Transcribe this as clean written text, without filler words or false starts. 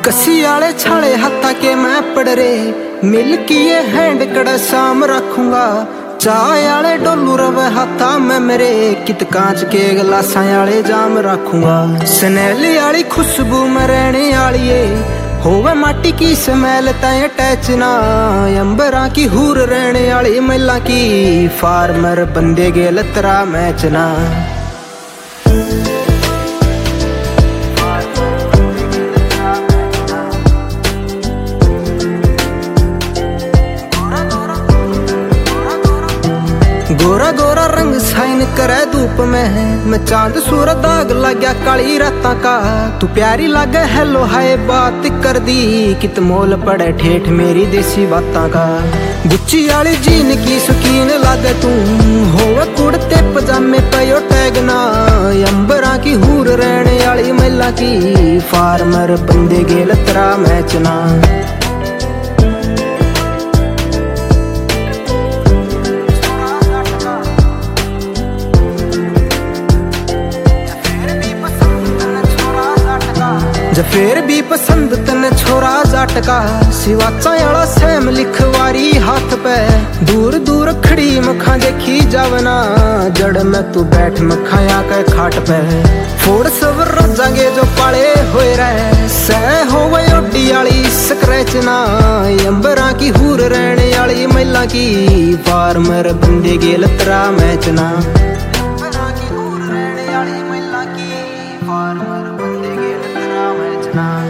कसी आले छाले हत्था के मैं पड़ रे मिल किए हैंड कड़ा शाम रखूंगा। चाय आले डोलू रवे हाथा में मेरे कित कांच के गिलासा आले जाम रखूंगा। स्नैली आली खुशबू में रहने आली होवे माटी की स्मेल तय टैचना। अंबरा की हूर रहने आली महिला की फार्मर बंदे गेल तरा मैचना। गोरा गोरा रंग साइन करे धूप में मैं चांद सूरत दाग लग्या काली राता का। तू प्यारी लागे हेलो हाय बात कर दी कित मोल पड़े ठेठ मेरी देसी बातां का। गुच्ची आली जीन की शौकीन लागे तू होवे कुड़ते पजामे पयो टैगना। अंबरा की हूर रहने आली महिला की फार्मर बंदे गेल तरा मैचना। फिर भी पसंद तन छोरा जाटका। सिवाचा आला सैम लिखवारी हाथ पे दूर दूर खड़ी मखा देखी जावना। जड़ में तू बैठ मखा आके खाट पे फोड़ सवर जागे जो पाले होए रहे सह होवे ओडी आली स्क्रैचना। अंबरा की हूर रहने आली महिला की फार्मर बंदे गेल तरा मैचना। अंबरा की हूर रहने आली महिला की फार्मर बंदे गेल तरा मैचना।